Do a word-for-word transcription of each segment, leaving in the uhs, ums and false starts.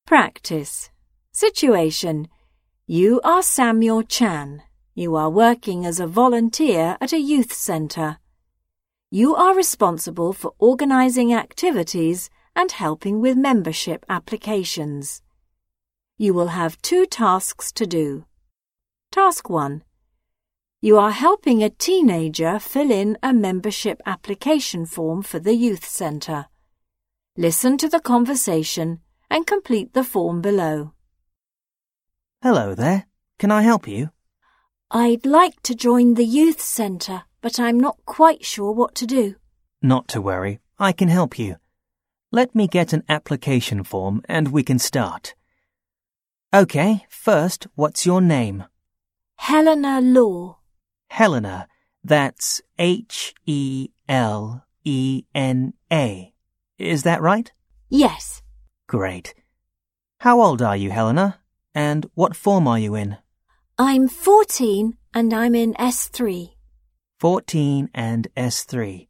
Practice. Situation. You are Samuel Chan. You are working as a volunteer at a youth centre. You are responsible for organising activities and helping with membership applications. You will have two tasks to do. Task one. You are helping a teenager fill in a membership application form for the youth centre. Listen to the conversation and complete the form below. Hello there. Can I help you? I'd like to join the youth centre, but I'm not quite sure what to do. Not to worry. I can help you. Let me get an application form and we can start. OK, first, what's your name? Helena Law. Helena. That's H E L E N A. Is that right? Yes. Great. How old are you, Helena? And what form are you in? I'm fourteen and I'm in S three. Fourteen and S three.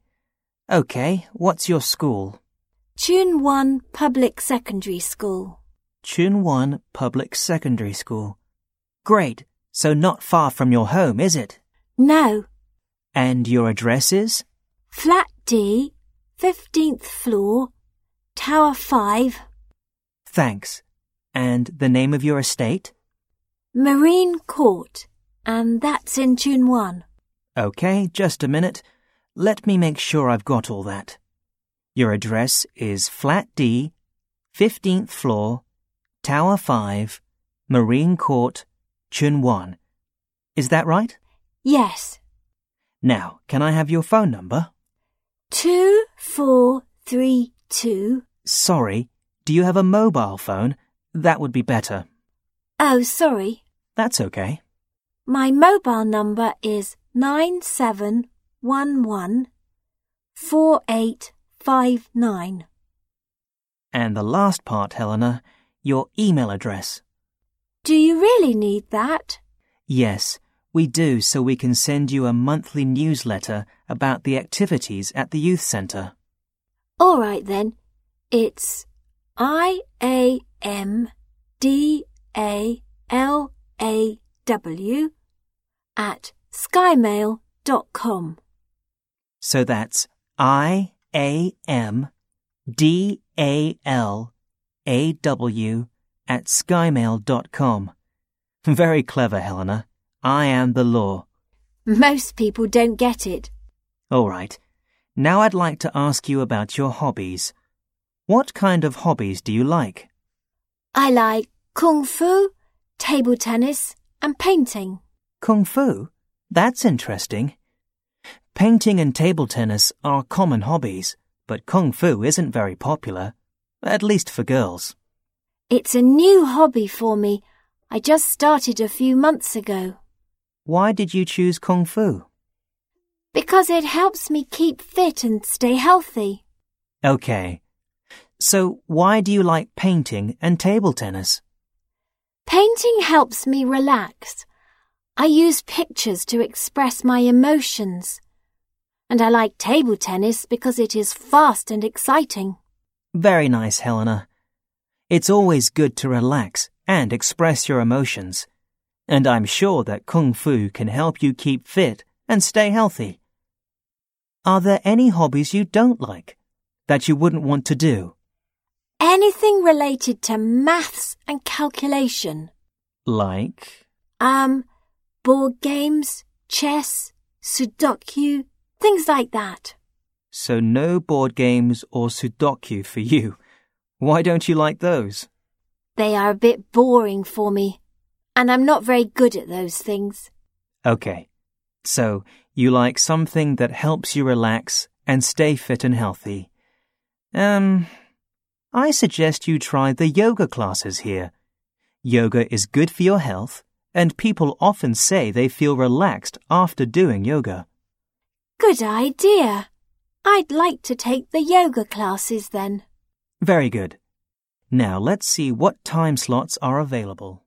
OK, what's your school? Chun Wan Public Secondary School. Chun Wan Public Secondary School. Great. So not far from your home, is it? No. And your address is? Flat D, fifteenth floor, Tower five. Thanks. And the name of your estate? Marine Court, and that's in Chun Wan. OK, just a minute. Let me make sure I've got all that. Your address is Flat D, fifteenth floor, Tower five, Marine Court, Chun Wan. Is that right? Yes. Now, can I have your phone number? Two four three two. Sorry, do you have a mobile phone? That would be better. Oh, sorry. That's okay. My mobile number is nine seven one one four eight five nine. And the last part, Helena, your email address. Do you really need that? Yes, we do, so we can send you a monthly newsletter about the activities at the youth centre. All right then. It's I A M D A L A W at skymail dot com. So that's I A M D A L A W at skymail dot com. Very clever, Helena. I am the law. Most people don't get it. All right. Now I'd like to ask you about your hobbies. What kind of hobbies do you like? I like kung fu, table tennis, and painting. Kung fu? That's interesting. Painting and table tennis are common hobbies, but kung fu isn't very popular, at least for girls. It's a new hobby for me. I just started a few months ago. Why did you choose kung fu? Because it helps me keep fit and stay healthy. Okay. So why do you like painting and table tennis? Painting helps me relax. I use pictures to express my emotions. And I like table tennis because it is fast and exciting. Very nice, Helena. It's always good to relax and express your emotions. And I'm sure that kung fu can help you keep fit and stay healthy. Are there any hobbies you don't like, that you wouldn't want to do? Anything related to maths and calculation. Like? Um, board games, chess, Sudoku, things like that. So no board games or Sudoku for you. Why don't you like those? They are a bit boring for me, and I'm not very good at those things. Okay, so you like something that helps you relax and stay fit and healthy. Um, I suggest you try the yoga classes here. Yoga is good for your health, and people often say they feel relaxed after doing yoga. Good idea. I'd like to take the yoga classes then. Very good. Now let's see what time slots are available.